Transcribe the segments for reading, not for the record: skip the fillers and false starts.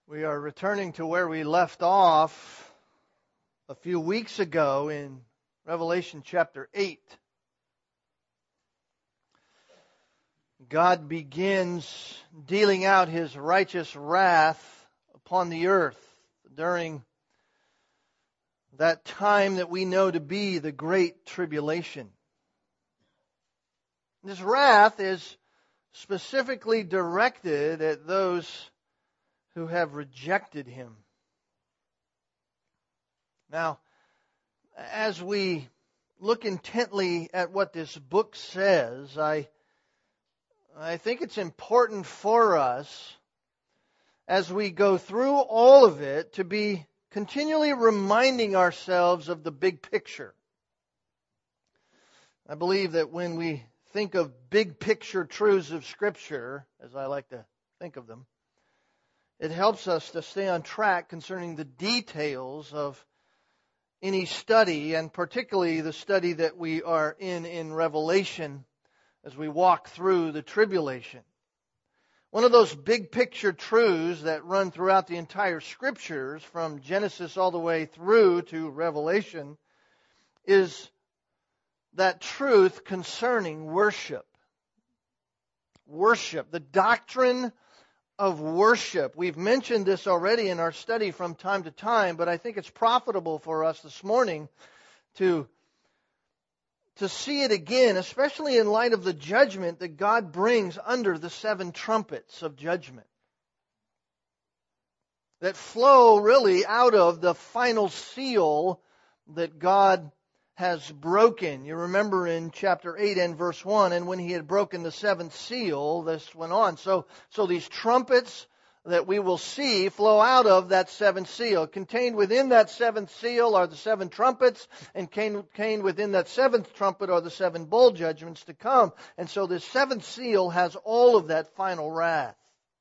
We are returning to where we left off a few weeks ago in Revelation chapter 8. God begins dealing out His righteous wrath upon the earth during that time that we know to be the Great Tribulation. This wrath is specifically directed at those who have rejected Him. Now, as we look intently at what this book says, I think it's important for us, as we go through all of it, to be continually reminding ourselves of the big picture. I believe that when we think of big picture truths of Scripture, as I like to think of them, it helps us to stay on track concerning the details of any study, and particularly the study that we are in Revelation as we walk through the tribulation. One of those big picture truths that run throughout the entire Scriptures, from Genesis all the way through to Revelation, is that truth concerning worship. Worship, the doctrine of worship. We've mentioned this already in our study from time to time, but I think it's profitable for us this morning to see it again, especially in light of the judgment that God brings under the seven trumpets of judgment that flow really out of the final seal that God has broken. You remember in chapter 8 and verse 1, and when He had broken the seventh seal, this went on. So these trumpets that we will see flow out of that seventh seal. Contained within that seventh seal are the seven trumpets, and contained within that seventh trumpet are the seven bowl judgments to come. And so this seventh seal has all of that final wrath.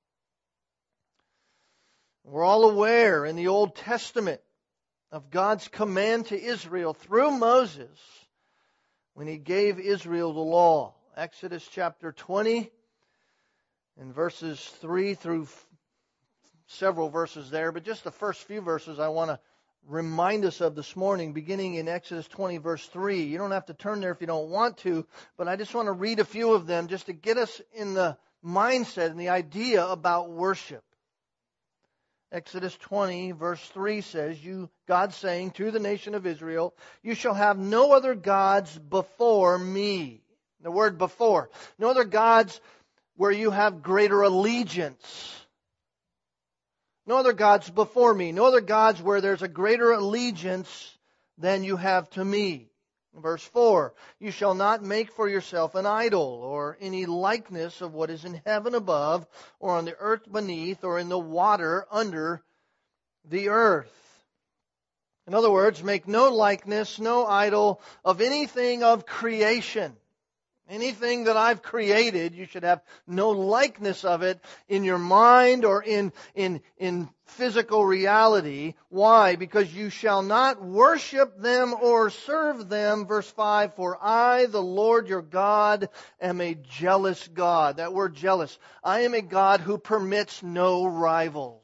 We're all aware in the Old Testament of God's command to Israel through Moses when He gave Israel the law. Exodus chapter 20 and verses 3 through several verses there, but just the first few verses I want to remind us of this morning, beginning in Exodus 20 verse 3. You don't have to turn there if you don't want to, but I just want to read a few of them just to get us in the mindset and the idea about worship. Exodus 20 verse 3 says, God saying to the nation of Israel, "You shall have no other gods before me." The word before. No other gods where you have greater allegiance. No other gods before me. No other gods where there's a greater allegiance than you have to me. Verse 4, "You shall not make for yourself an idol or any likeness of what is in heaven above or on the earth beneath or in the water under the earth." In other words, make no likeness, no idol of anything of creation. Anything that I've created, you should have no likeness of it in your mind or in physical reality. Why? Because you shall not worship them or serve them. Verse 5, "For I, the Lord your God, am a jealous God." That word jealous. I am a God who permits no rivals.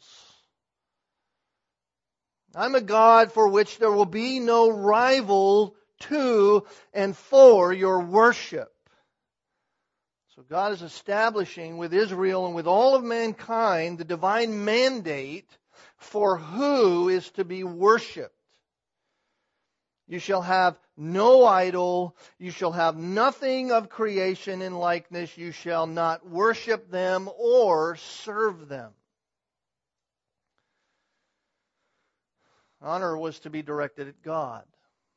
I'm a God for which there will be no rival to and for your worship. So God is establishing with Israel and with all of mankind the divine mandate for who is to be worshipped. You shall have no idol. You shall have nothing of creation in likeness. You shall not worship them or serve them. Honor was to be directed at God.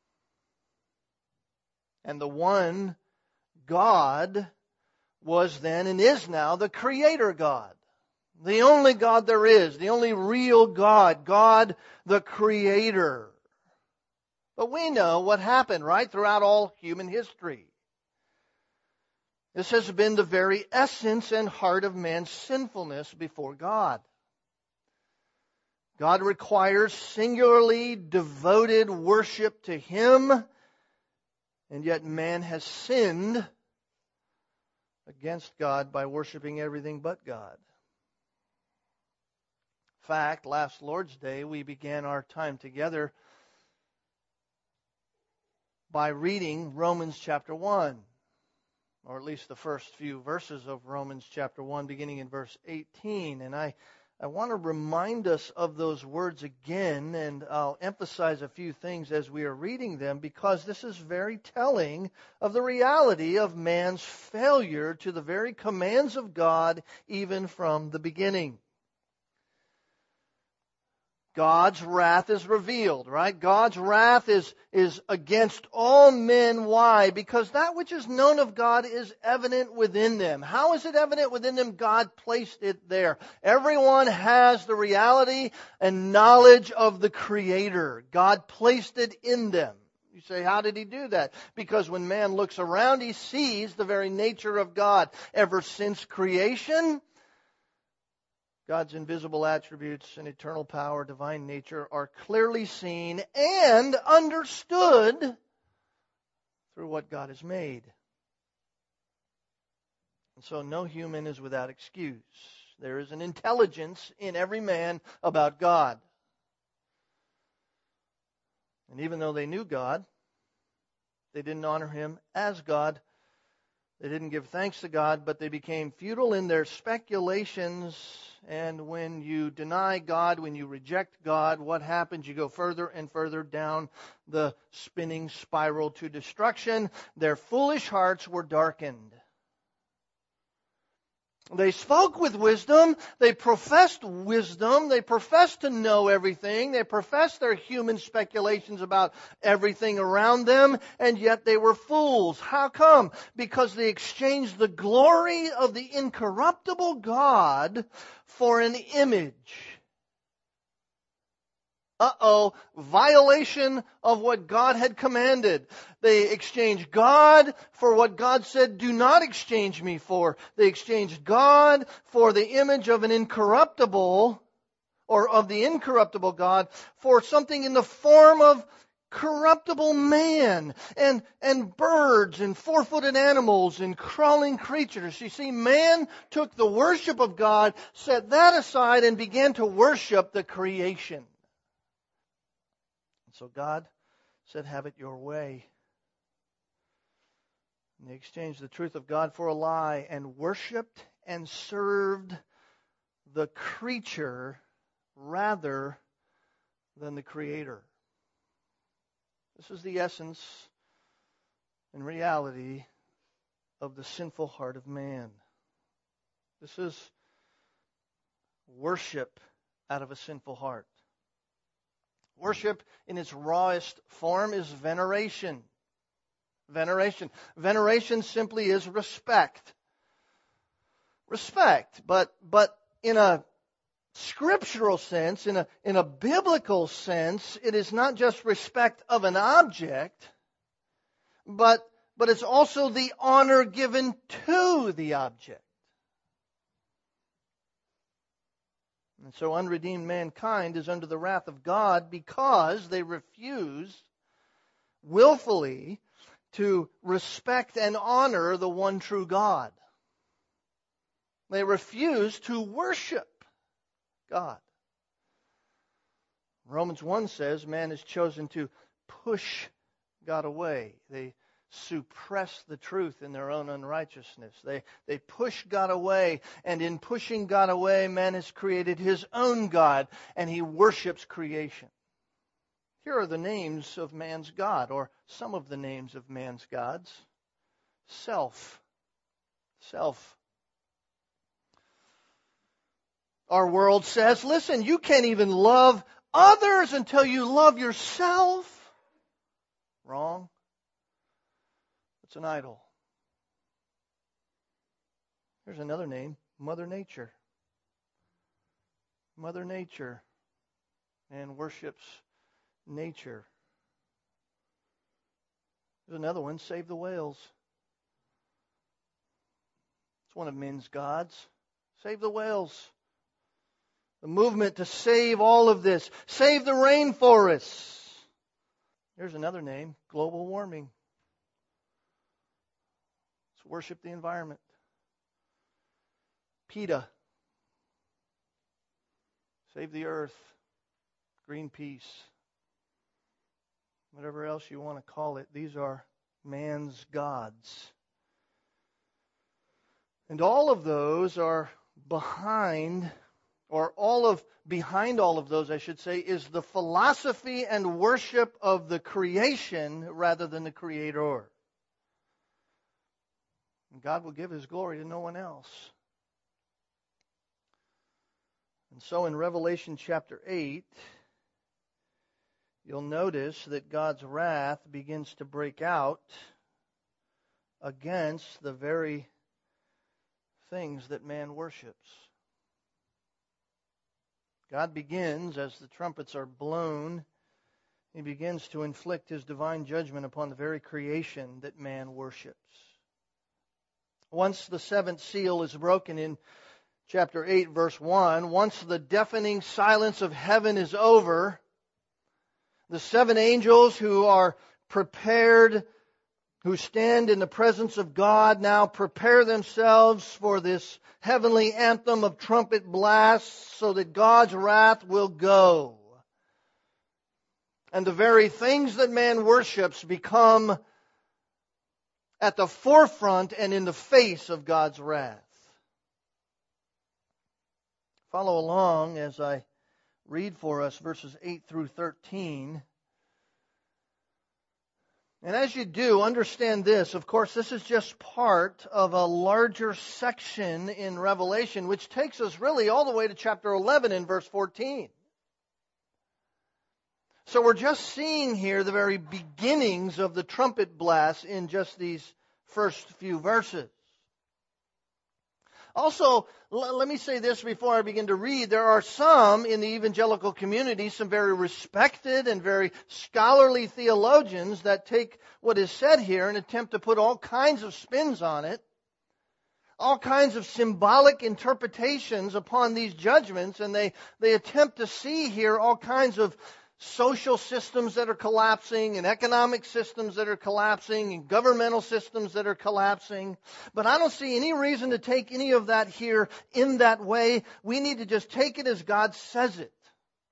And the one God was then and is now the Creator God. The only God there is, the only real God, God the Creator. But we know what happened, right, throughout all human history. This has been the very essence and heart of man's sinfulness before God. God requires singularly devoted worship to Him, and yet man has sinned against God by worshiping everything but God. fact, last Lord's Day, we began our time together by reading Romans chapter 1, or at least the first few verses of Romans chapter 1, beginning in verse 18. And I want to remind us of those words again, and I'll emphasize a few things as we are reading them, because this is very telling of the reality of man's failure to the very commands of God, even from the beginning. God's wrath is revealed, right? God's wrath is against all men. Why? Because that which is known of God is evident within them. How is it evident within them? God placed it there. Everyone has the reality and knowledge of the Creator. God placed it in them. You say, how did He do that? Because when man looks around, he sees the very nature of God. Ever since creation, God's invisible attributes and eternal power, divine nature are clearly seen and understood through what God has made. And so no human is without excuse. There is an intelligence in every man about God. And even though they knew God, they didn't honor Him as God. They didn't give thanks to God, but they became futile in their speculations. And when you deny God, when you reject God, what happens? You go further and further down the spinning spiral to destruction. Their foolish hearts were darkened. They spoke with wisdom. They professed wisdom. They professed to know everything. They professed their human speculations about everything around them, and yet they were fools. How come? Because they exchanged the glory of the incorruptible God for an image. Violation of what God had commanded. They exchanged God for what God said, do not exchange me for. They exchanged God for the image of an incorruptible, or of the incorruptible God, for something in the form of corruptible man and birds and four-footed animals and crawling creatures. You see, man took the worship of God, set that aside, and began to worship the creation. So God said, have it your way. And they exchanged the truth of God for a lie and worshipped and served the creature rather than the Creator. This is the essence and reality of the sinful heart of man. This is worship out of a sinful heart. Worship in its rawest form is veneration. Veneration. Veneration simply is respect. Respect. But in a scriptural sense, in a biblical sense, it is not just respect of an object, but it's also the honor given to the object. And so unredeemed mankind is under the wrath of God because they refuse willfully to respect and honor the one true God. They refuse to worship God. Romans 1 says man is chosen to push God away. They suppress the truth in their own unrighteousness. They push God away, and in pushing God away, man has created his own God, and he worships creation. Here are the names of man's God, or some of the names of man's gods. Self. Self. Our world says, listen, you can't even love others until you love yourself. Wrong. It's an idol. Here's another name, Mother Nature. Mother Nature. Man worships nature. There's another one, Save the Whales. It's one of men's gods. Save the whales. The movement to save all of this. Save the rainforests. Here's another name, global warming. Let's worship the environment. PETA. Save the earth, Greenpeace, whatever else you want to call it. These are man's gods. And all of those are behind all of those, I should say, is the philosophy and worship of the creation rather than the Creator. And God will give His glory to no one else. And so in Revelation chapter 8, you'll notice that God's wrath begins to break out against the very things that man worships. God begins, as the trumpets are blown, He begins to inflict His divine judgment upon the very creation that man worships. Once the seventh seal is broken in chapter 8, verse 1, once the deafening silence of heaven is over, the seven angels who are prepared, who stand in the presence of God, now prepare themselves for this heavenly anthem of trumpet blasts so that God's wrath will go. And the very things that man worships become at the forefront and in the face of God's wrath. Follow along as I read for us verses 8 through 13. And as you do, understand this. Of course, this is just part of a larger section in Revelation, which takes us really all the way to chapter 11 in verse 14. So we're just seeing here the very beginnings of the trumpet blast in just these first few verses. Also, let me say this before I begin to read. There are some in the evangelical community, some very respected and very scholarly theologians that take what is said here and attempt to put all kinds of spins on it, all kinds of symbolic interpretations upon these judgments, and they attempt to see here all kinds of social systems that are collapsing and economic systems that are collapsing and governmental systems that are collapsing. But I don't see any reason to take any of that here in that way. We need to just take it as God says it.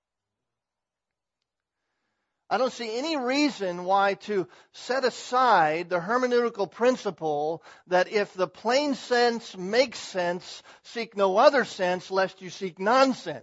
I don't see any reason why to set aside the hermeneutical principle that if the plain sense makes sense, seek no other sense lest you seek nonsense.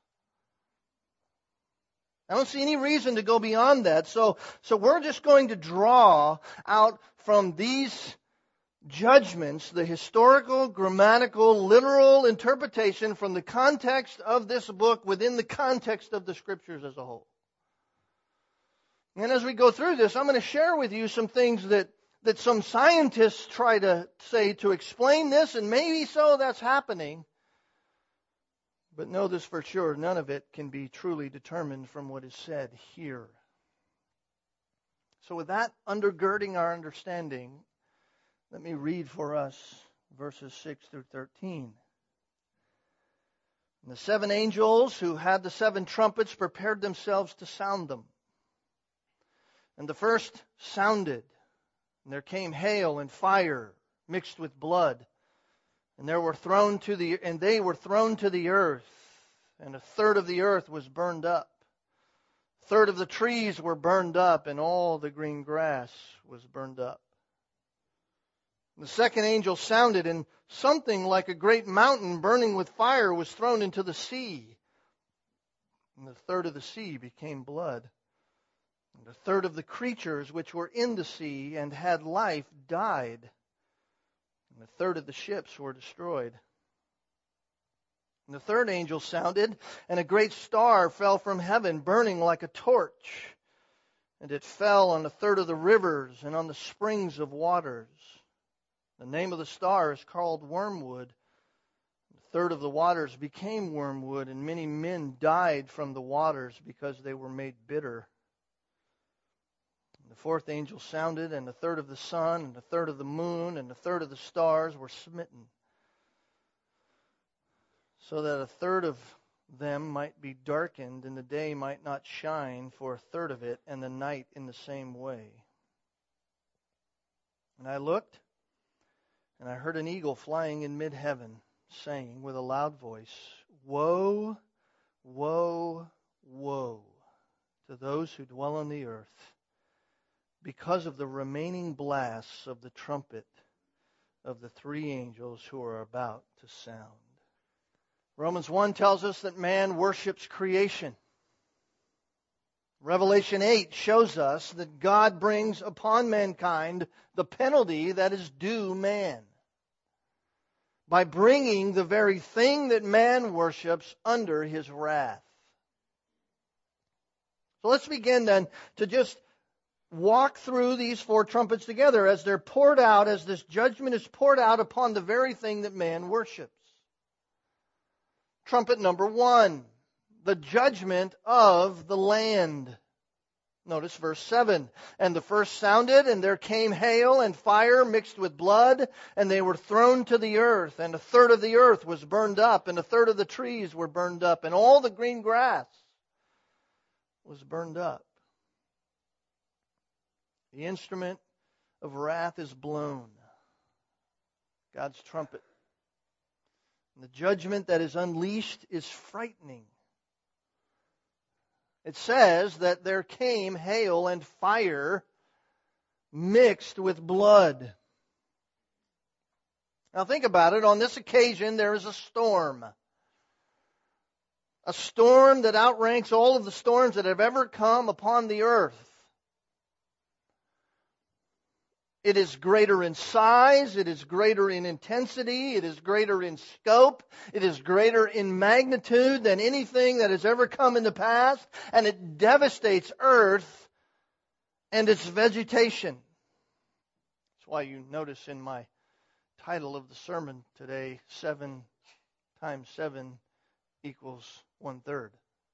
I don't see any reason to go beyond that. So we're just going to draw out from these judgments the historical, grammatical, literal interpretation from the context of this book within the context of the Scriptures as a whole. And as we go through this, I'm going to share with you some things that some scientists try to say to explain this, and maybe so that's happening. But know this for sure, none of it can be truly determined from what is said here. So with that undergirding our understanding, let me read for us verses 6 through 13. And the seven angels who had the seven trumpets prepared themselves to sound them. And the first sounded, and there came hail and fire mixed with blood. And they were thrown to the earth, and a third of the earth was burned up. A third of the trees were burned up, and all the green grass was burned up. The second angel sounded, and something like a great mountain burning with fire was thrown into the sea. And a third of the sea became blood. And a third of the creatures which were in the sea and had life died. And a third of the ships were destroyed. And the third angel sounded, and a great star fell from heaven, burning like a torch. And it fell on a third of the rivers and on the springs of waters. The name of the star is called Wormwood. A third of the waters became wormwood, and many men died from the waters because they were made bitter. The fourth angel sounded, and a third of the sun, and a third of the moon, and a third of the stars were smitten, so that a third of them might be darkened, and the day might not shine for a third of it, and the night in the same way. And I looked, and I heard an eagle flying in mid-heaven, saying with a loud voice, "Woe, Woe, woe to those who dwell on the earth because of the remaining blasts of the trumpet of the three angels who are about to sound. Romans 1 tells us that man worships creation. Revelation 8 shows us that God brings upon mankind the penalty that is due man by bringing the very thing that man worships under his wrath. So let's begin then to just walk through these four trumpets together as they're poured out, as this judgment is poured out upon the very thing that man worships. Trumpet number 1, the judgment of the land. Notice verse 7. And the first sounded, and there came hail and fire mixed with blood, and they were thrown to the earth, and a third of the earth was burned up, and a third of the trees were burned up, and all the green grass was burned up. The instrument of wrath is blown, God's trumpet. And the judgment that is unleashed is frightening. It says that there came hail and fire mixed with blood. Now think about it. On this occasion, there is a storm. A storm that outranks all of the storms that have ever come upon the earth. It is greater in size, it is greater in intensity, it is greater in scope, it is greater in magnitude than anything that has ever come in the past, and it devastates earth and its vegetation. That's why you notice in my title of the sermon today, 7 times 7 equals 1/3.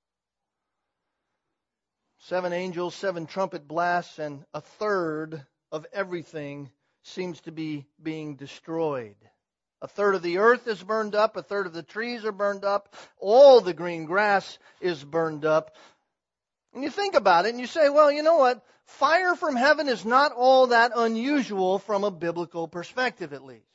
7 angels, 7 trumpet blasts, and a third of everything seems to be being destroyed. A third of the earth is burned up. A third of the trees are burned up. All the green grass is burned up. And you think about it and you say, well, you know what? Fire from heaven is not all that unusual from a biblical perspective, at least.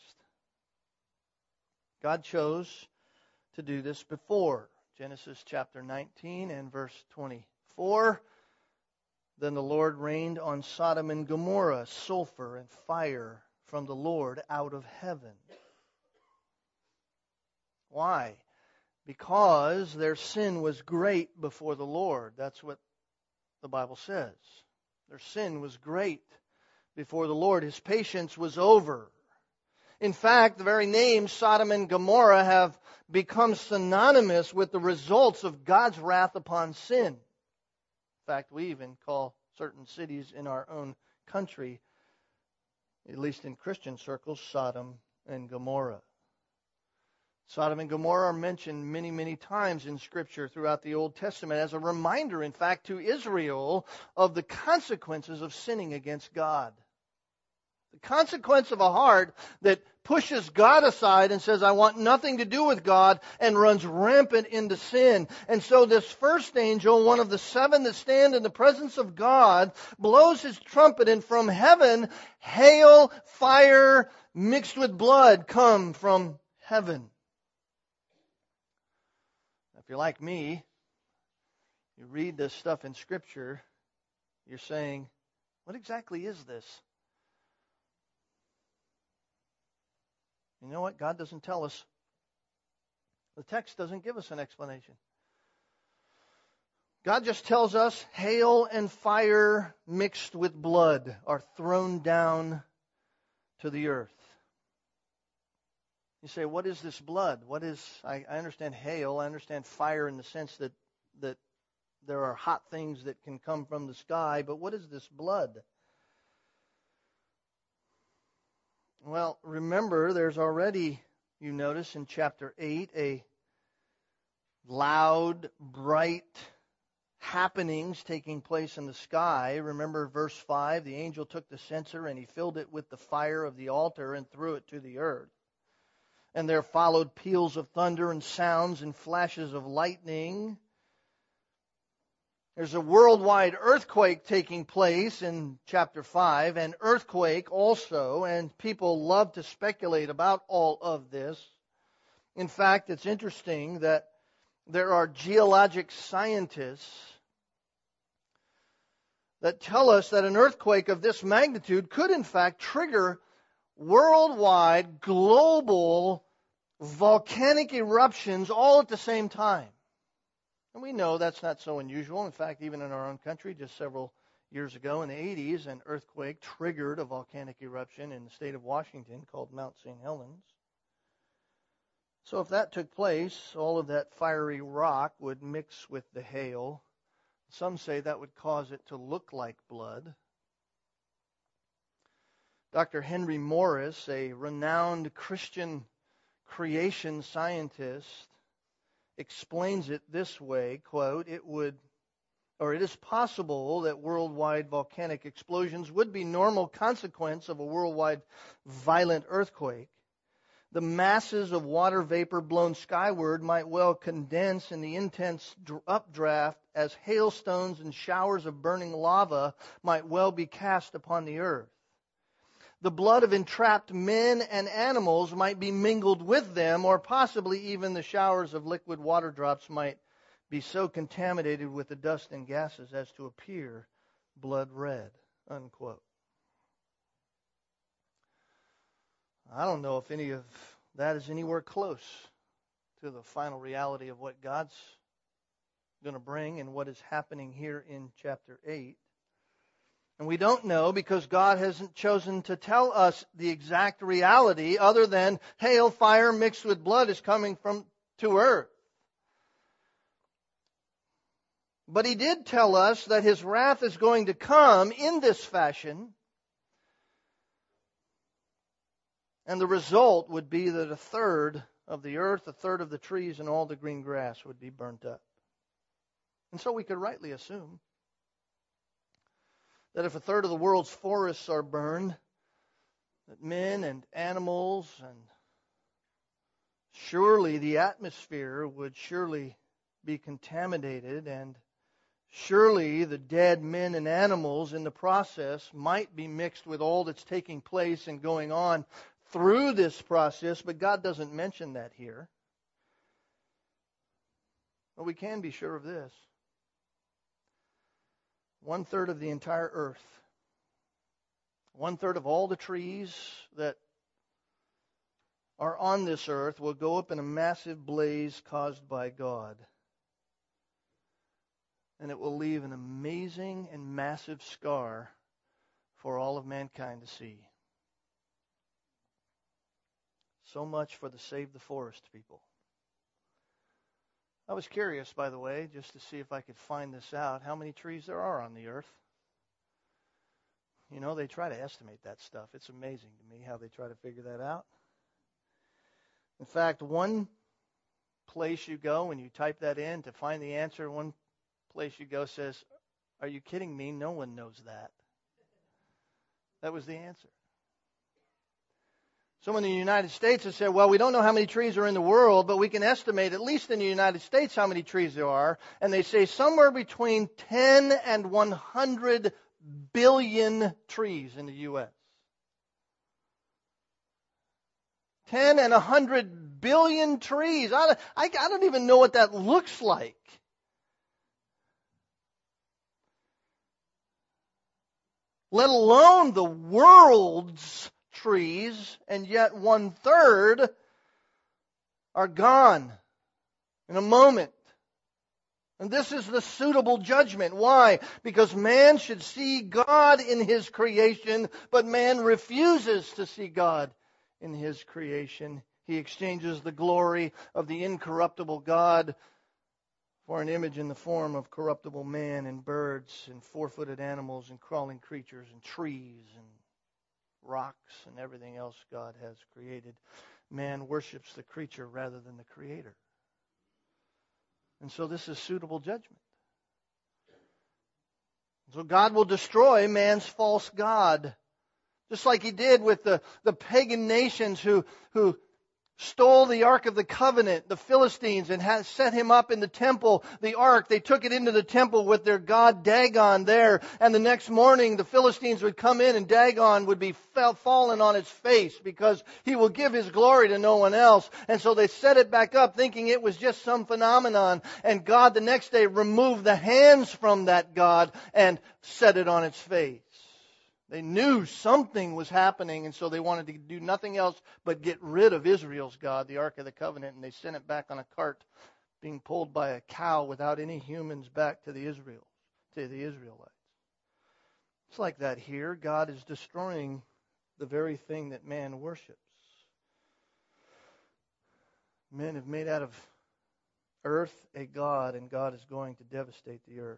God chose to do this before. Genesis chapter 19 and verse 24. Then the Lord rained on Sodom and Gomorrah sulfur and fire from the Lord out of heaven. Why? Because their sin was great before the Lord. That's what the Bible says. Their sin was great before the Lord. His patience was over. In fact, the very names Sodom and Gomorrah have become synonymous with the results of God's wrath upon sin. In fact, we even call certain cities in our own country, at least in Christian circles, Sodom and Gomorrah. Sodom and Gomorrah are mentioned many, many times in Scripture throughout the Old Testament as a reminder, in fact, to Israel of the consequences of sinning against God. The consequence of a heart that pushes God aside and says, I want nothing to do with God, and runs rampant into sin. And so this first angel, one of the 7 that stand in the presence of God, blows his trumpet, and from heaven, hail, fire, mixed with blood come from heaven. If you're like me, you read this stuff in Scripture, you're saying, what exactly is this? You know what? God doesn't tell us. The text doesn't give us an explanation. God just tells us hail and fire mixed with blood are thrown down to the earth. You say, what is this blood? I understand hail. I understand fire in the sense that there are hot things that can come from the sky. But what is this blood? Well, remember, there's already, you notice in chapter 8, a loud, bright happenings taking place in the sky. Remember verse 5, the angel took the censer and he filled it with the fire of the altar and threw it to the earth. And there followed peals of thunder and sounds and flashes of lightning. There's a worldwide earthquake taking place in chapter 5, an earthquake also, and people love to speculate about all of this. In fact, it's interesting that there are geologic scientists that tell us that an earthquake of this magnitude could in fact trigger worldwide, global, volcanic eruptions all at the same time. And we know that's not so unusual. In fact, even in our own country, just several years ago in the 80s, an earthquake triggered a volcanic eruption in the state of Washington called Mount St. Helens. So if that took place, all of that fiery rock would mix with the hail. Some say that would cause it to look like blood. Dr. Henry Morris, a renowned Christian creation scientist, explains it this way, quote, it is possible that worldwide volcanic explosions would be normal consequence of a worldwide violent earthquake. The masses of water vapor blown skyward might well condense in the intense updraft as hailstones and showers of burning lava might well be cast upon the earth. The blood of entrapped men and animals might be mingled with them, or possibly even the showers of liquid water drops might be so contaminated with the dust and gases as to appear blood red, unquote. I don't know if any of that is anywhere close to the final reality of what God's going to bring and what is happening here in chapter 8. And we don't know because God hasn't chosen to tell us the exact reality other than hail, fire mixed with blood is coming to earth. But He did tell us that His wrath is going to come in this fashion. And the result would be that a third of the earth, a third of the trees, and all the green grass would be burnt up. And so we could rightly assume that if a third of the world's forests are burned, that men and animals and surely the atmosphere would surely be contaminated, and surely the dead men and animals in the process might be mixed with all that's taking place and going on through this process, but God doesn't mention that here. But we can be sure of this. 1/3 of the entire earth, 1/3 of all the trees that are on this earth will go up in a massive blaze caused by God. And it will leave an amazing and massive scar for all of mankind to see. So much for the Save the Forest people. I was curious, by the way, just to see if I could find this out, how many trees there are on the earth. You know, they try to estimate that stuff. It's amazing to me how they try to figure that out. In fact, one place you go when you type that in to find the answer, one place you go says, "Are you kidding me? No one knows that." That was the answer. Someone in the United States has said, well, we don't know how many trees are in the world, but we can estimate, at least in the United States, how many trees there are. And they say somewhere between 10 and 100 billion trees in the U.S. 10 and 100 billion trees. I don't even know what that looks like. Let alone the world's trees, and yet 1/3 are gone in a moment. And this is the suitable judgment. Why? Because man should see God in His creation, but man refuses to see God in His creation. He exchanges the glory of the incorruptible God for an image in the form of corruptible man and birds and four-footed animals and crawling creatures and trees and rocks and everything else God has created. Man worships the creature rather than the Creator. And so this is suitable judgment. So God will destroy man's false god, just like He did with the pagan nations who stole the Ark of the Covenant, the Philistines, and set him up in the temple, the Ark. They took it into the temple with their god Dagon there. And the next morning, the Philistines would come in and Dagon would be fallen on his face because he will give his glory to no one else. And so they set it back up thinking it was just some phenomenon. And God the next day removed the hands from that god and set it on its face. They knew something was happening, and so they wanted to do nothing else but get rid of Israel's God, the Ark of the Covenant, and they sent it back on a cart being pulled by a cow without any humans back to the Israelites. It's like that here. God is destroying the very thing that man worships. Men have made out of earth a god, and God is going to devastate the earth.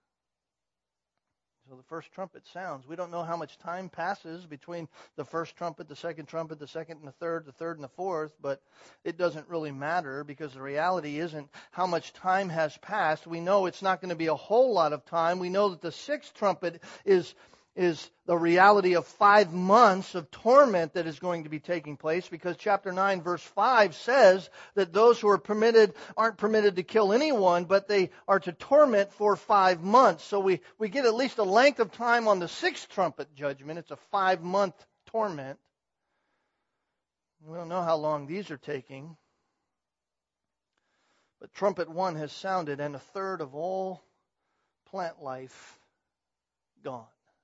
So the first trumpet sounds. We don't know how much time passes between the first trumpet, the second and the third and the fourth, but it doesn't really matter because the reality isn't how much time has passed. We know it's not going to be a whole lot of time. We know that the sixth trumpet is the reality of 5 months of torment that is going to be taking place because chapter 9 verse 5 says that those who aren't permitted to kill anyone, but they are to torment for 5 months. So we get at least a length of time on the sixth trumpet judgment. It's a 5-month torment. We don't know how long these are taking. But trumpet 1 has sounded, and a third of all plant life gone.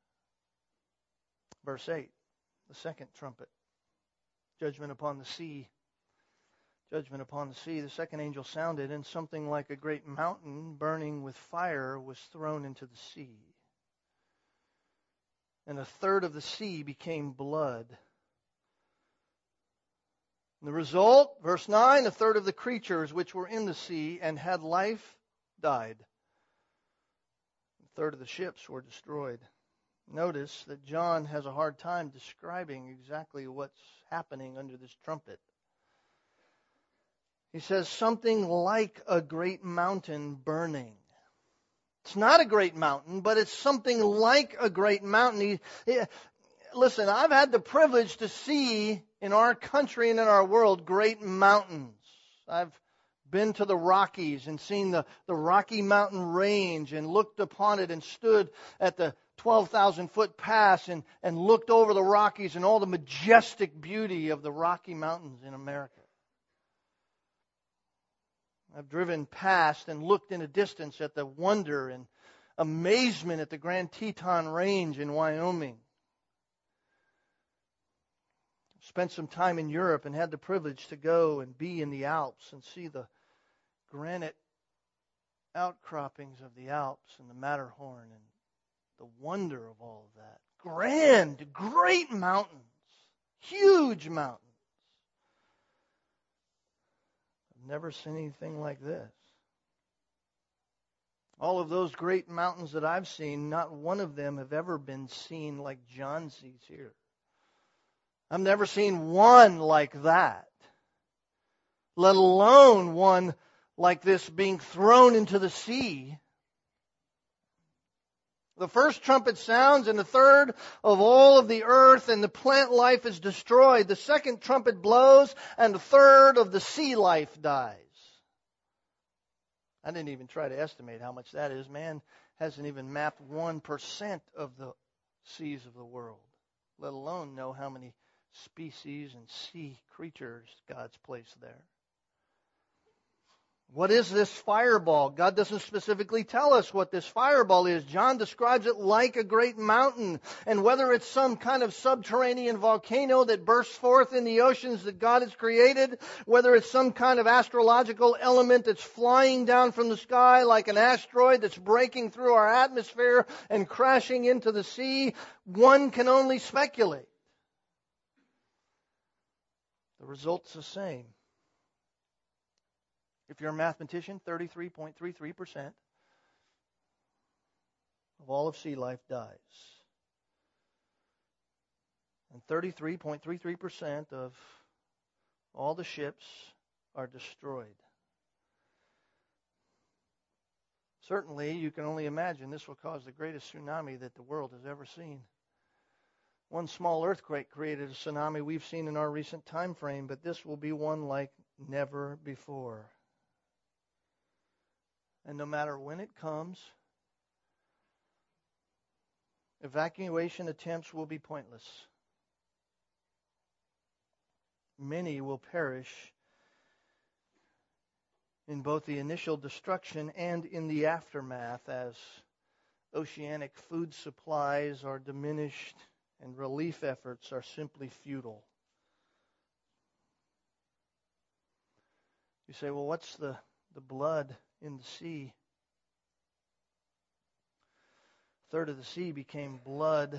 Verse 8, the second trumpet. Judgment upon the sea. Judgment upon the sea. The second angel sounded, and something like a great mountain burning with fire was thrown into the sea. And a third of the sea became blood. And the result, verse 9, a third of the creatures which were in the sea and had life died. A third of the ships were destroyed. Notice that John has a hard time describing exactly what's happening under this trumpet. He says something like a great mountain burning. It's not a great mountain, but it's something like a great mountain. Listen, I've had the privilege to see in our country and in our world great mountains. I've been to the Rockies and seen the Rocky Mountain Range and looked upon it and stood at the 12,000-foot pass and looked over the Rockies and all the majestic beauty of the Rocky Mountains in America. I've driven past and looked in a distance at the wonder and amazement at the Grand Teton Range in Wyoming. Spent some time in Europe and had the privilege to go and be in the Alps and see the granite outcroppings of the Alps and the Matterhorn and the wonder of all of that. Grand, great mountains. Huge mountains. I've never seen anything like this. All of those great mountains that I've seen, not one of them have ever been seen like John sees here. I've never seen one like that, let alone one like this being thrown into the sea. The first trumpet sounds, and a third of all of the earth and the plant life is destroyed. The second trumpet blows, and a third of the sea life dies. I didn't even try to estimate how much that is. Man hasn't even mapped 1% of the seas of the world, let alone know how many species and sea creatures God's placed there. What is this fireball? God doesn't specifically tell us what this fireball is. John describes it like a great mountain. And whether it's some kind of subterranean volcano that bursts forth in the oceans that God has created, whether it's some kind of astrological element that's flying down from the sky like an asteroid that's breaking through our atmosphere and crashing into the sea, one can only speculate. The result's the same. If you're a mathematician, 33.33% of all of sea life dies. And 33.33% of all the ships are destroyed. Certainly, you can only imagine this will cause the greatest tsunami that the world has ever seen. One small earthquake created a tsunami we've seen in our recent time frame, but this will be one like never before. And no matter when it comes, evacuation attempts will be pointless. Many will perish in both the initial destruction and in the aftermath as oceanic food supplies are diminished and relief efforts are simply futile. You say, well, what's the blood in the sea? A third of the sea became blood.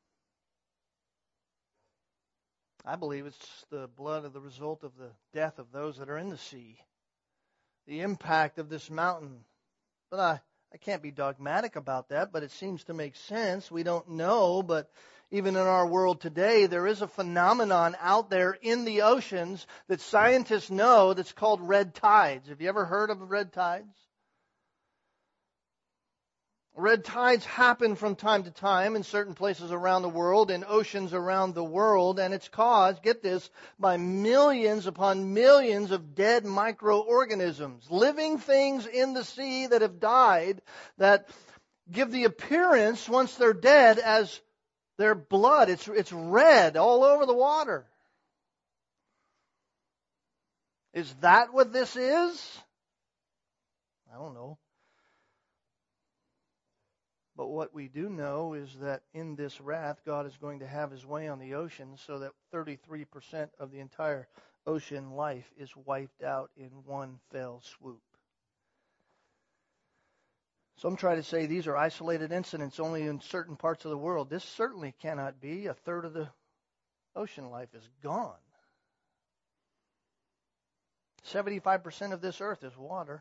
I believe it's the blood of the result of the death of those that are in the sea. The impact of this mountain. But I can't be dogmatic about that, but it seems to make sense. We don't know, but even in our world today, there is a phenomenon out there in the oceans that scientists know that's called red tides. Have you ever heard of red tides? Red tides happen from time to time in certain places around the world, in oceans around the world, and it's caused, get this, by millions upon millions of dead microorganisms, living things in the sea that have died, that give the appearance, once they're dead, as their blood. It's red all over the water. Is that what this is? I don't know. But what we do know is that in this wrath, God is going to have His way on the ocean so that 33% of the entire ocean life is wiped out in one fell swoop. Some try to say these are isolated incidents only in certain parts of the world. This certainly cannot be. A third of the ocean life is gone. 75% of this earth is water.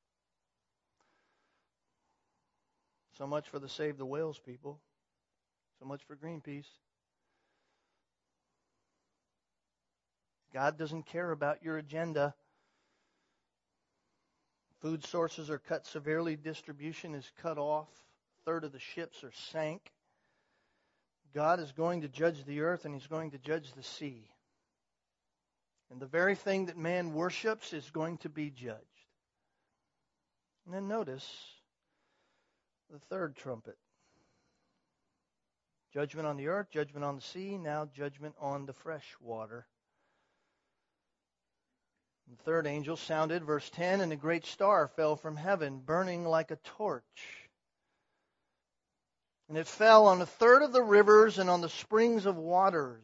So much for the Save the Whales people. So much for Greenpeace. God doesn't care about your agenda. Food sources are cut severely. Distribution is cut off. A third of the ships are sank. God is going to judge the earth and He's going to judge the sea. And the very thing that man worships is going to be judged. And then notice the third trumpet. Judgment on the earth, judgment on the sea, now judgment on the fresh water. The third angel sounded, verse 10, and a great star fell from heaven, burning like a torch. And it fell on a third of the rivers and on the springs of waters.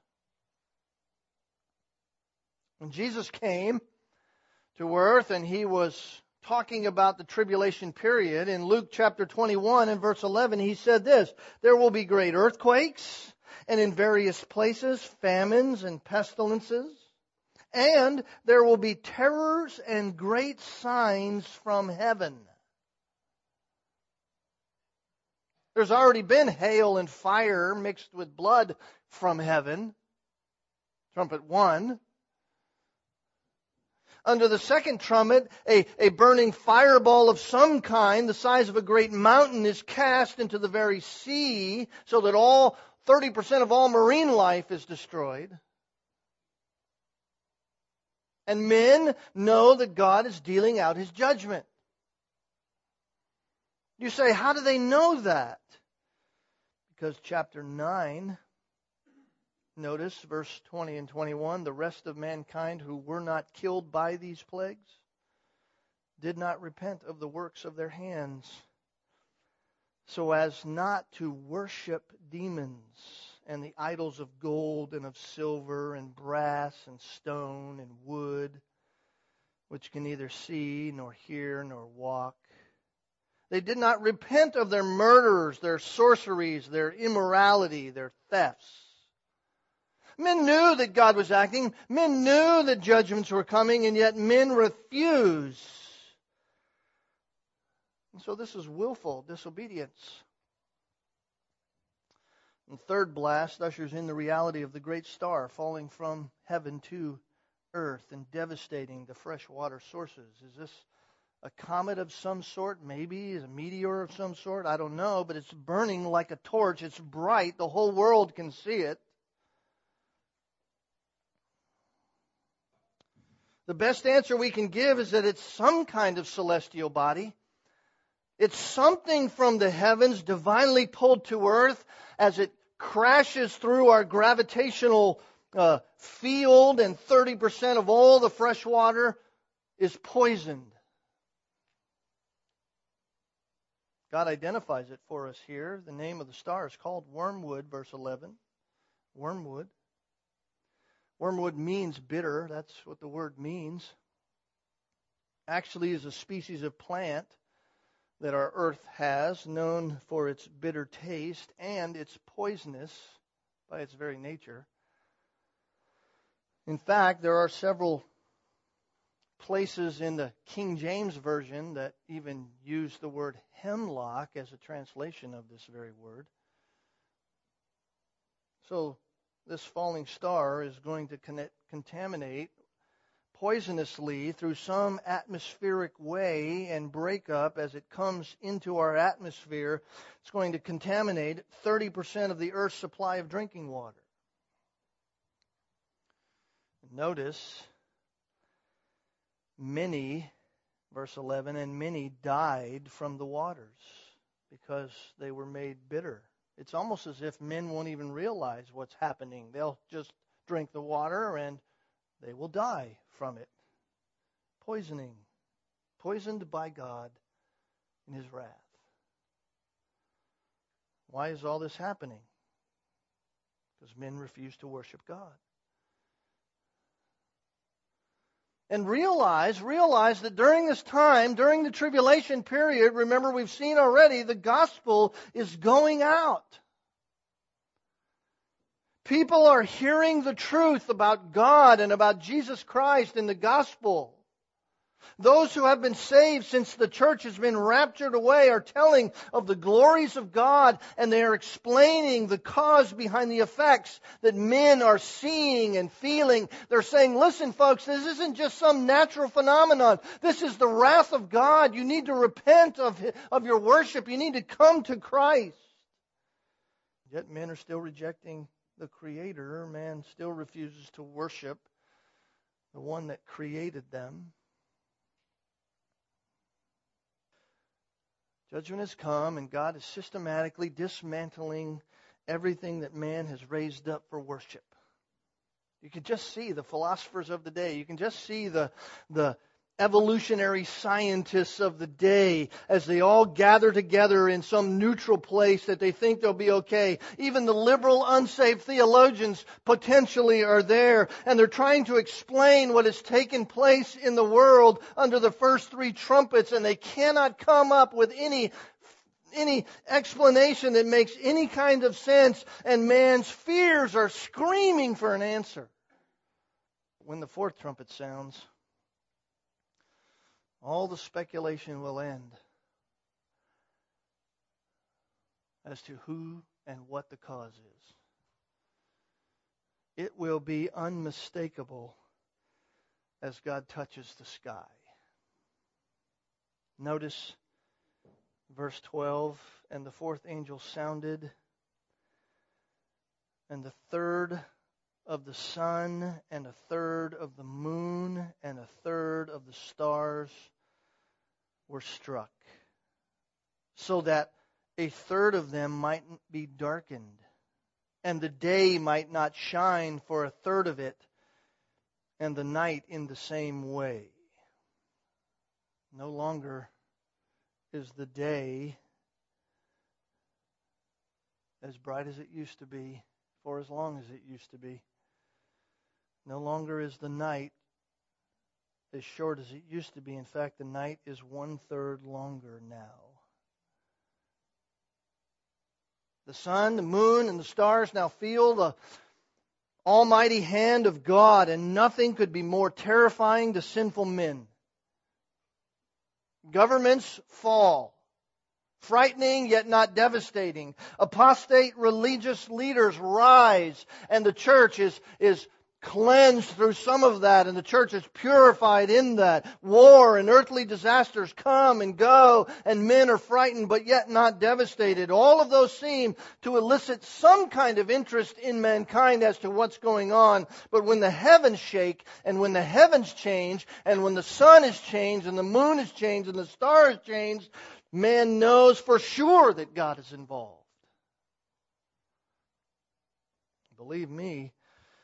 When Jesus came to earth and He was talking about the tribulation period, in Luke chapter 21 and verse 11, He said this, there will be great earthquakes, and in various places famines and pestilences, and there will be terrors and great signs from heaven. There's already been hail and fire mixed with blood from heaven. Trumpet 1. Under the second trumpet, a burning fireball of some kind, the size of a great mountain, is cast into the very sea, so that 30% of all marine life is destroyed. And men know that God is dealing out His judgment. You say, how do they know that? Because chapter 9, notice verse 20 and 21, the rest of mankind who were not killed by these plagues did not repent of the works of their hands, so as not to worship demons and the idols of gold and of silver and brass and stone and wood, which can neither see nor hear nor walk. They did not repent of their murders, their sorceries, their immorality, their thefts. Men knew that God was acting. Men knew that judgments were coming, and yet men refuse. And so this is willful disobedience. And the third blast ushers in the reality of the great star falling from heaven to earth and devastating the freshwater sources. Is this a comet of some sort, maybe a meteor of some sort, I don't know, but it's burning like a torch. It's bright. The whole world can see it. The best answer we can give is that it's some kind of celestial body. It's something from the heavens divinely pulled to earth as it crashes through our gravitational field, and 30% of all the fresh water is poisoned. God identifies it for us here. The name of the star is called Wormwood, verse 11. Wormwood. Wormwood means bitter. That's what the word means. Actually is a species of plant that our earth has, known for its bitter taste and its poisonous by its very nature. In fact, there are several places in the King James Version that even use the word hemlock as a translation of this very word. So this falling star is going to contaminate poisonously through some atmospheric way and break up as it comes into our atmosphere. It's going to contaminate 30% of the earth's supply of drinking water. Notice, many, verse 11, and many died from the waters because they were made bitter. It's almost as if men won't even realize what's happening. They'll just drink the water and they will die from it. Poisoned by God in His wrath. Why is all this happening? Because men refuse to worship God. And realize that during this time, during the tribulation period, remember we've seen already, the gospel is going out. People are hearing the truth about God and about Jesus Christ in the gospel. Those who have been saved since the church has been raptured away are telling of the glories of God, and they are explaining the cause behind the effects that men are seeing and feeling. They're saying, listen folks, this isn't just some natural phenomenon. This is the wrath of God. You need to repent of your worship. You need to come to Christ. Yet men are still rejecting the Creator. Man still refuses to worship the one that created them. Judgment has come, and God is systematically dismantling everything that man has raised up for worship. You can just see the philosophers of the day. You can just see the evolutionary scientists of the day as they all gather together in some neutral place that they think they'll be okay. Even the liberal, unsaved theologians potentially are there, and they're trying to explain what has taken place in the world under the first three trumpets, and they cannot come up with any explanation that makes any kind of sense, and man's fears are screaming for an answer. When the fourth trumpet sounds, all the speculation will end as to who and what the cause is. It will be unmistakable as God touches the sky. Notice verse 12, and the fourth angel sounded, and the third of the sun, and a third of the moon, and a third of the stars were struck, so that a third of them might be darkened, and the day might not shine for a third of it, and the night in the same way. No longer is the day as bright as it used to be, for as long as it used to be. No longer is the night as short as it used to be. In fact, the night is 1/3 longer now. The sun, the moon, and the stars now feel the almighty hand of God, and nothing could be more terrifying to sinful men. Governments fall. Frightening yet not devastating. Apostate religious leaders rise, and the church is cleansed through some of that, and the church is purified in that. War and earthly disasters come and go, and men are frightened but yet not devastated. All of those seem to elicit some kind of interest in mankind as to what's going on. But when the heavens shake, and when the heavens change, and when the sun is changed, and the moon is changed, and the stars change, man knows for sure that God is involved. Believe me,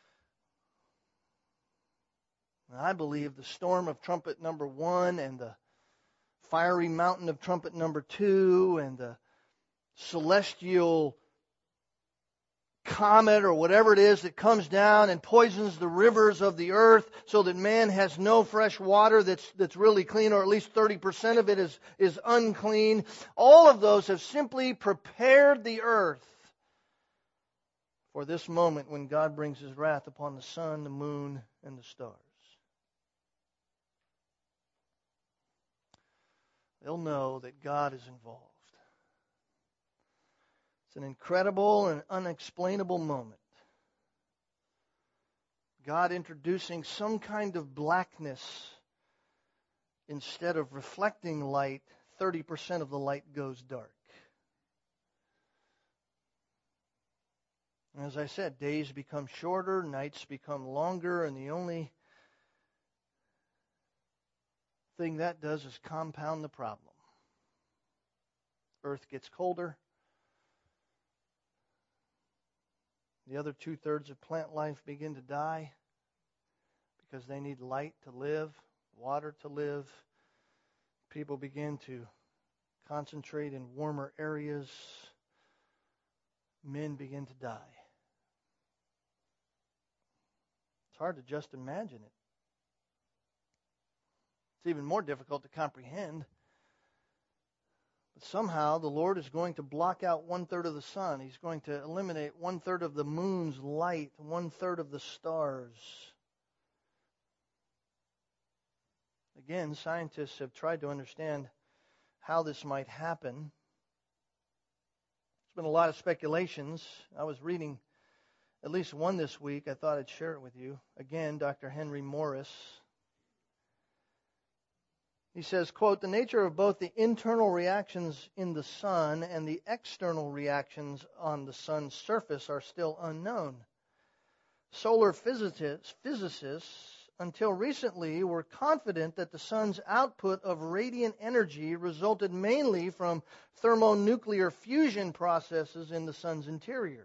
I believe the storm of trumpet number 1 and the fiery mountain of trumpet number 2 and the celestial comet or whatever it is that comes down and poisons the rivers of the earth so that man has no fresh water that's really clean, or at least 30% of it is unclean. All of those have simply prepared the earth for this moment when God brings His wrath upon the sun, the moon, and the stars. They'll know that God is involved. It's an incredible and unexplainable moment. God introducing some kind of blackness. Instead of reflecting light, 30% of the light goes dark. As I said, days become shorter, nights become longer, and the only thing that does is compound the problem. Earth gets colder. The other 2/3 of plant life begin to die because they need light to live, water to live. People begin to concentrate in warmer areas. Men begin to die. It's hard to just imagine it. It's even more difficult to comprehend. But somehow the Lord is going to block out 1/3 of the sun. He's going to eliminate 1/3 of the moon's light, 1/3 of the stars. Again, scientists have tried to understand how this might happen. There's been a lot of speculations. I was reading at least one this week. I thought I'd share it with you. Again, Dr. Henry Morris. He says, quote, "The nature of both the internal reactions in the sun and the external reactions on the sun's surface are still unknown. Solar physicists until recently were confident that the sun's output of radiant energy resulted mainly from thermonuclear fusion processes in the sun's interior.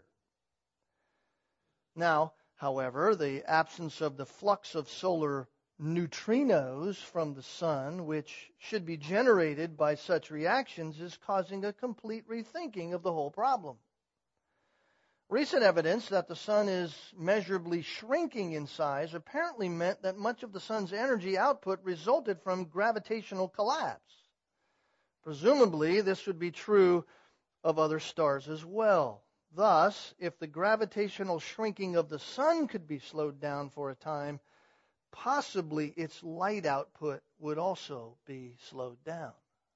Now, however, the absence of the flux of solar neutrinos from the sun, which should be generated by such reactions, is causing a complete rethinking of the whole problem. Recent evidence that the sun is measurably shrinking in size apparently meant that much of the sun's energy output resulted from gravitational collapse. Presumably, this would be true of other stars as well. Thus, if the gravitational shrinking of the sun could be slowed down for a time, possibly its light output would also be slowed down."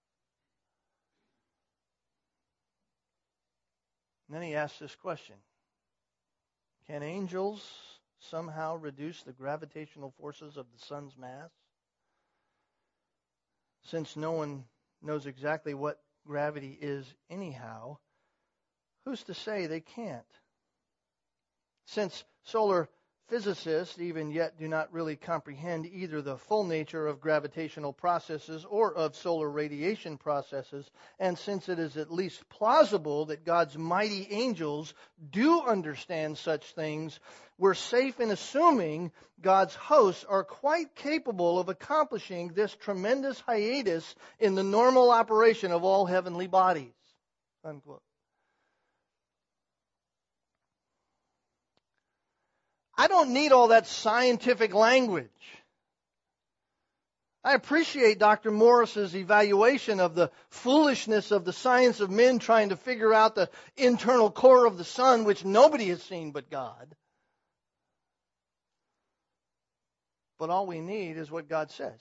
And then he asks this question: can angels somehow reduce the gravitational forces of the sun's mass? Since no one knows exactly what gravity is anyhow, who's to say they can't? Since solar physicists even yet do not really comprehend either the full nature of gravitational processes or of solar radiation processes, and since it is at least plausible that God's mighty angels do understand such things, we're safe in assuming God's hosts are quite capable of accomplishing this tremendous hiatus in the normal operation of all heavenly bodies. Unquote. I don't need all that scientific language. I appreciate Dr. Morris's evaluation of the foolishness of the science of men trying to figure out the internal core of the sun, which nobody has seen but God. But all we need is what God says.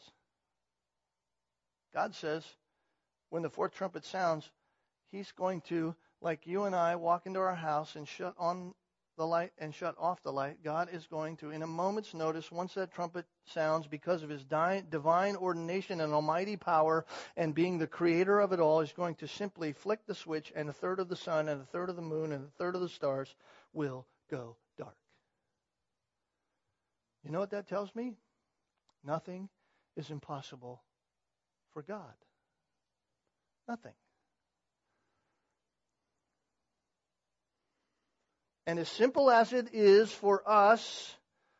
God says, when the fourth trumpet sounds, He's going to, like you and I, walk into our house and shut on the light and shut off the light, God is going to, in a moment's notice, once that trumpet sounds, because of his divine ordination and almighty power and being the creator of it all, is going to simply flick the switch, and a third of the sun and a third of the moon and a third of the stars will go dark. You know what that tells me? Nothing is impossible for God. Nothing. And as simple as it is for us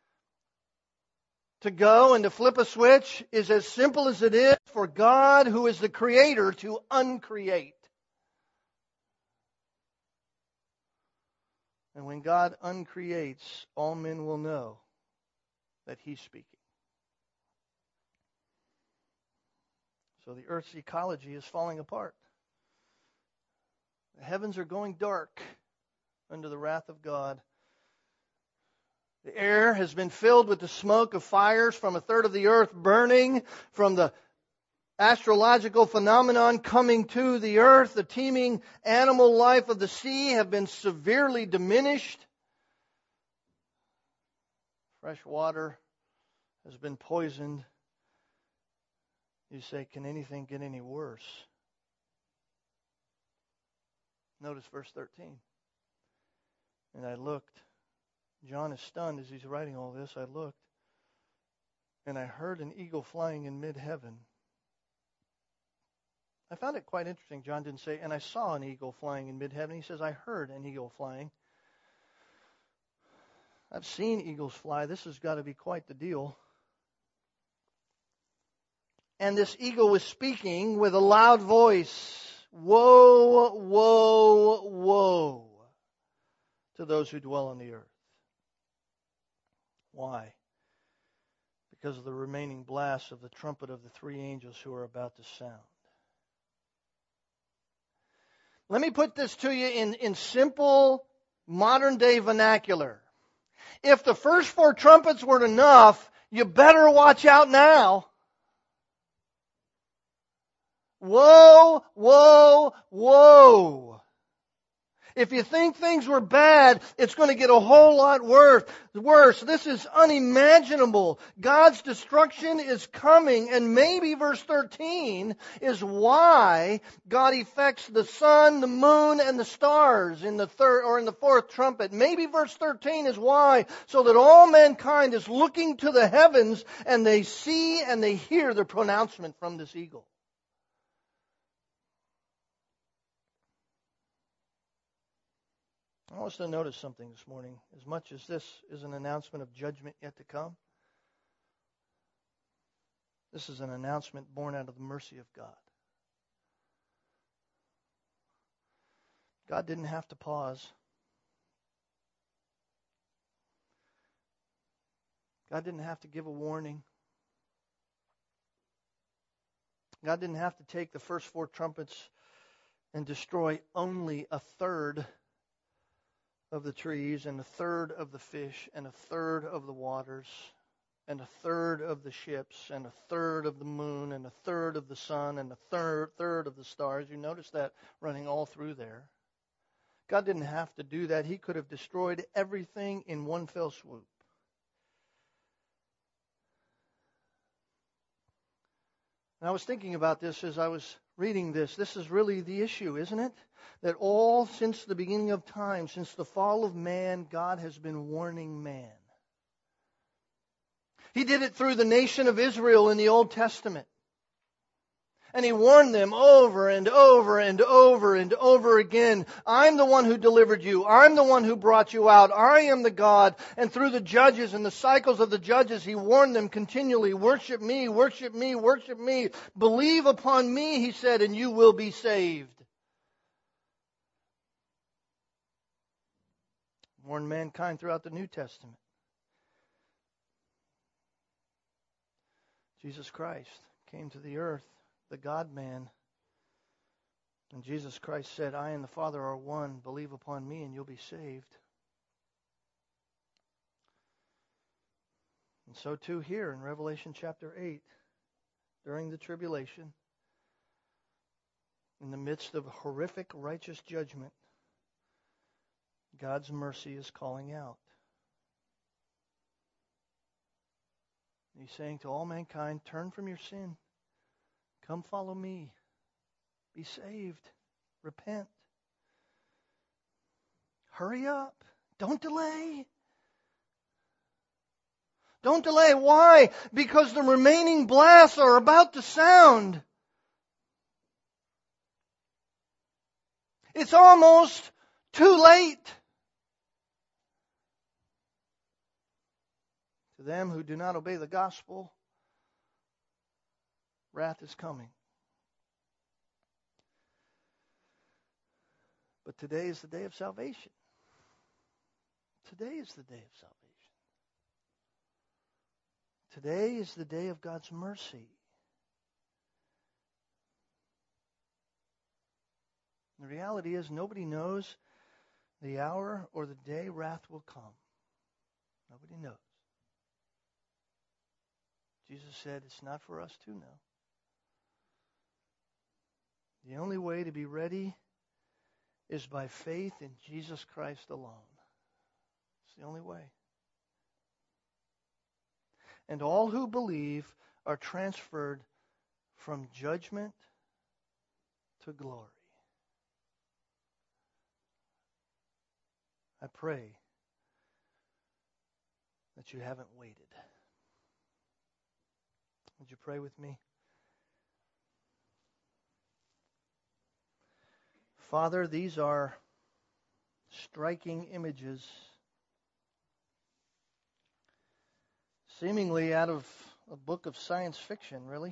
to go and to flip a switch, is as simple as it is for God, who is the creator, to uncreate. And when God uncreates, all men will know that he's speaking. So the earth's ecology is falling apart. The heavens are going dark under the wrath of God. The air has been filled with the smoke of fires from a third of the earth burning, from the astrological phenomenon coming to the earth. The teeming animal life of the sea have been severely diminished. Fresh water has been poisoned. You say, can anything get any worse? Notice verse 13. And I looked. John is stunned as he's writing all this. I looked, and I heard an eagle flying in mid-heaven. I found it quite interesting. John didn't say, and I saw an eagle flying in mid-heaven. He says, I heard an eagle flying. I've seen eagles fly. This has got to be quite the deal. And this eagle was speaking with a loud voice. Woe, woe, woe to those who dwell on the earth. Why? Because of the remaining blasts of the trumpet of the three angels who are about to sound. Let me put this to you in simple modern-day vernacular. If the first four trumpets weren't enough, you better watch out now. Woe, woe, woe. If you think things were bad, it's going to get a whole lot worse. This is unimaginable. God's destruction is coming, and maybe verse 13 is why God effects the sun, the moon, and the stars in the third or in the fourth trumpet. Maybe verse 13 is why, so that all mankind is looking to the heavens and they see and they hear the pronouncement from this eagle. I want us to notice something this morning. As much as this is an announcement of judgment yet to come, this is an announcement born out of the mercy of God. God didn't have to pause. God didn't have to give a warning. God didn't have to take the first four trumpets and destroy only a third of the trees, and a third of the fish, and a third of the waters, and a third of the ships, and a third of the moon, and a third of the sun, and a third of the stars. You notice that running all through there. God didn't have to do that. He could have destroyed everything in one fell swoop. And I was thinking about this as I was reading this. This is really the issue, isn't it? That all since the beginning of time, since the fall of man, God has been warning man. He did it through the nation of Israel in the Old Testament. And He warned them over and over and over and over again. I'm the one who delivered you. I'm the one who brought you out. I am the God. And through the judges and the cycles of the judges, He warned them continually. Worship me, worship me, worship me. Believe upon me, He said, and you will be saved. Warned mankind throughout the New Testament. Jesus Christ came to the earth, the God-man. And Jesus Christ said, I and the Father are one. Believe upon me and you'll be saved. And so too here in Revelation chapter 8, during the tribulation, in the midst of horrific righteous judgment, God's mercy is calling out. He's saying to all mankind, turn from your sin. Come follow me. Be saved. Repent. Hurry up. Don't delay. Don't delay. Why? Because the remaining blasts are about to sound. It's almost too late. To them who do not obey the gospel, wrath is coming. But today is the day of salvation. Today is the day of salvation. Today is the day of God's mercy. The reality is nobody knows the hour or the day wrath will come. Nobody knows. Jesus said it's not for us to know. The only way to be ready is by faith in Jesus Christ alone. It's the only way. And all who believe are transferred from judgment to glory. I pray that you haven't waited. Would you pray with me? Father, these are striking images, seemingly out of a book of science fiction, really.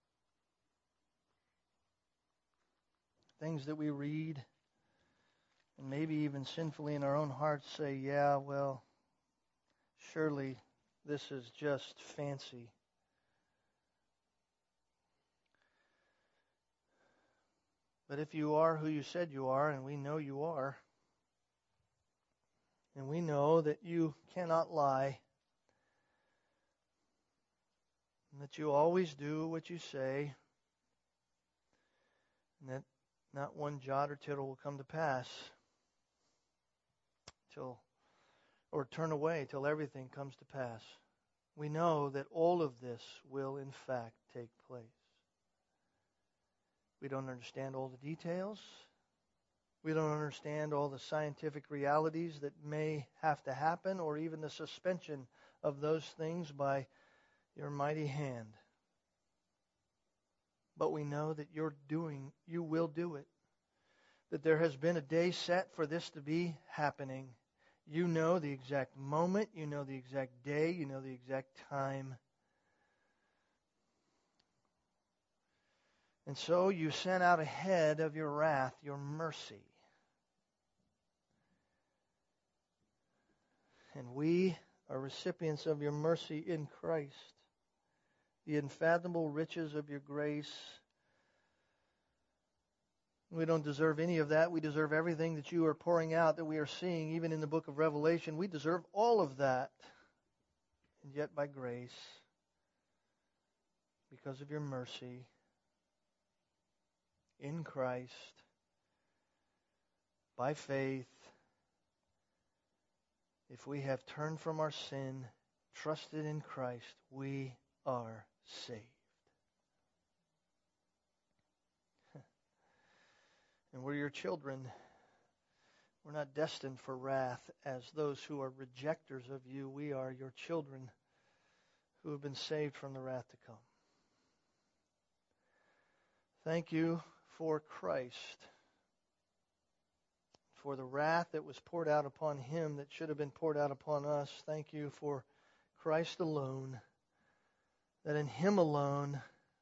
Things that we read, and maybe even sinfully in our own hearts say, yeah, well, surely this is just fancy. But if you are who you said you are, and we know you are, and we know that you cannot lie, and that you always do what you say, and that not one jot or tittle will come to pass or turn away till everything comes to pass. We know that all of this will in fact take place. We don't understand all the details. We don't understand all the scientific realities that may have to happen, or even the suspension of those things by your mighty hand. But we know that you will do it. That there has been a day set for this to be happening. You know the exact moment, you know the exact day, you know the exact time. And so you sent out ahead of your wrath, your mercy. And we are recipients of your mercy in Christ. The unfathomable riches of your grace. We don't deserve any of that. We deserve everything that you are pouring out, that we are seeing even in the book of Revelation. We deserve all of that. And yet by grace, because of your mercy, in Christ, by faith, if we have turned from our sin, trusted in Christ, we are saved. And we're your children. We're not destined for wrath as those who are rejectors of you. We are your children who have been saved from the wrath to come. Thank you for Christ, for the wrath that was poured out upon him that should have been poured out upon us. Thank you for Christ alone, that in him alone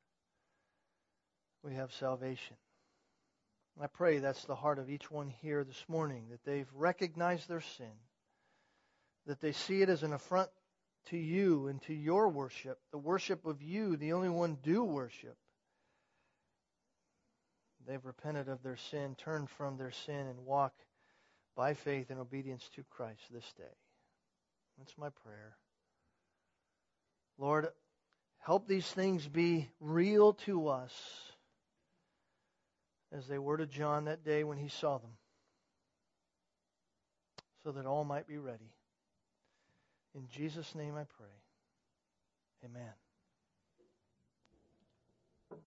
we have salvation. I pray that's the heart of each one here this morning, that they've recognized their sin, that they see it as an affront to you and to your worship, the worship of you, the only one due worship. They've repented of their sin, turned from their sin, and walk by faith and obedience to Christ this day. That's my prayer. Lord, help these things be real to us as they were to John that day when he saw them. so that all might be ready. In Jesus' name I pray. Amen.